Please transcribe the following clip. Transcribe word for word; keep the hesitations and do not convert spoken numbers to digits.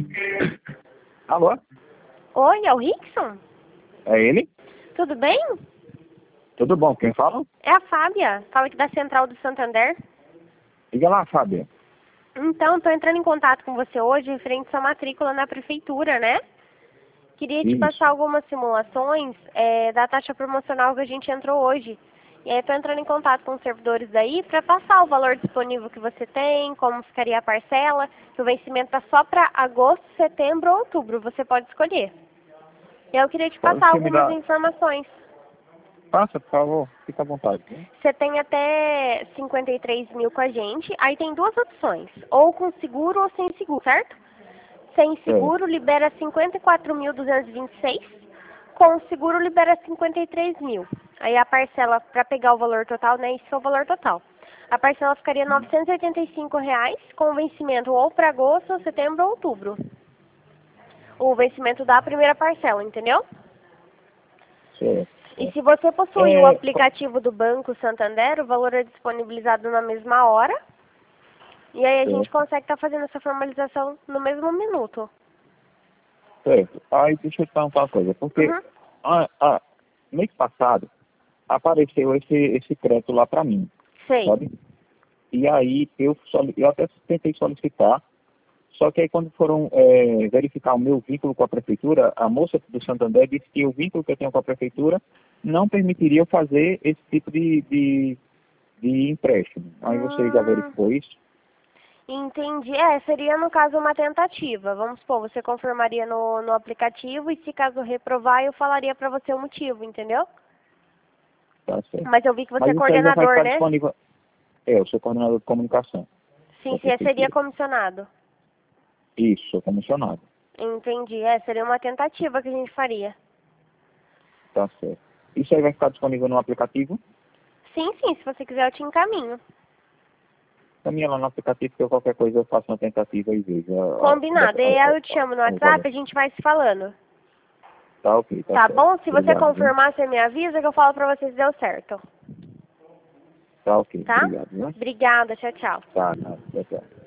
Alô? Oi, é o Rickson? É ele? Tudo bem? Tudo bom? Quem fala? É a Fábia, fala aqui da Central do Santander. Diga lá, Fábio. Então, estou entrando em contato com você hoje referente à sua matrícula na prefeitura, né? Queria te Isso. passar algumas simulações é, da taxa promocional que a gente entrou hoje. E aí estou entrando em contato com os servidores daí para passar o valor disponível que você tem, como ficaria a parcela, que o vencimento está só para agosto, setembro ou outubro, você pode escolher. E aí eu queria te Pode passar você me algumas dar... informações. Passa, por favor. Fica à vontade. Você tem até cinquenta e três mil com a gente, aí tem duas opções, ou com seguro ou sem seguro, certo? Sem seguro libera cinquenta e quatro mil duzentos e vinte e seis, com seguro libera cinquenta e três mil. Aí a parcela, para pegar o valor total, né, isso é o valor total. A parcela ficaria novecentos e oitenta e cinco reais, com vencimento ou para agosto, setembro ou outubro. O vencimento da primeira parcela, entendeu? Certo. E se você possuir o É, aplicativo do Banco Santander, o valor é disponibilizado na mesma hora. E aí a gente certo. consegue estar fazendo essa formalização no mesmo minuto. Certo. Aí deixa eu te perguntar uma coisa. Porque Uhum. a, a, mês passado apareceu esse, esse crédito lá para mim, Sei. sabe? E aí eu, soli- eu até tentei solicitar, só que aí quando foram é, verificar o meu vínculo com a prefeitura, a moça do Santander disse que o vínculo que eu tenho com a prefeitura não permitiria eu fazer esse tipo de, de, de empréstimo. Aí você já Hum, verificou isso? entendi. É, seria no caso uma tentativa. Vamos supor, você confirmaria no, no aplicativo e se caso reprovar, eu falaria para você o motivo, entendeu? Tá certo. Mas eu vi que você é Mas isso aí já vai coordenador, estar né? disponível. É, eu sou coordenador de comunicação da Sim, sim, seria prefeitura. comissionado. Isso, sou comissionado. Entendi. É, seria uma tentativa que a gente faria. Tá certo. Isso aí vai ficar disponível no aplicativo? Sim, sim, se você quiser eu te encaminho. Caminha lá no aplicativo que eu, qualquer coisa eu faço uma tentativa e vejo. a- a- Combinado. E a- aí a- eu te chamo no a- o valor. WhatsApp e a gente vai se falando. Tá ok, tá Tá certo. bom? Se você Obrigado, viu? confirmar, você me avisa que eu falo pra você se deu certo. Tá ok, Tá? obrigado, viu? Obrigada. Tchau, tchau. Tá, tá, tá, tá.